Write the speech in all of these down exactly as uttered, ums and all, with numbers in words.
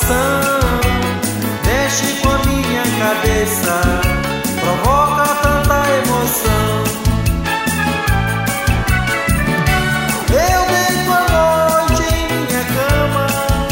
coração, mexe com a minha cabeça, provoca tanta emoção. Eu deito a noite em minha cama,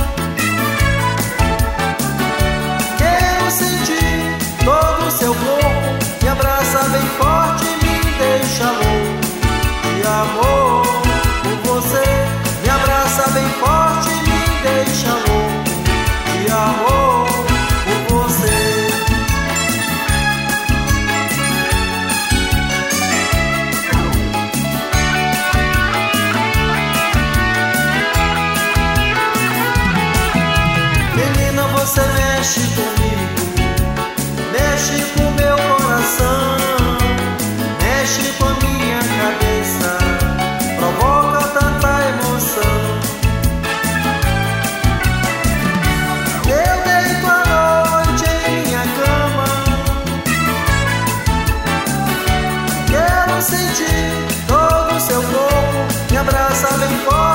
quero sentir todo o seu corpo, me abraça bem forte, me deixa louco de amor por você. Me abraça bem forte, me deixa louco de amor por você. Menina, você mexe comigo, mexe com meu coração, mexe com a minha cabeça, provoca tanta emoção. Eu deito a noite em minha cama, quero sentir todo o seu corpo, me abraça bem forte.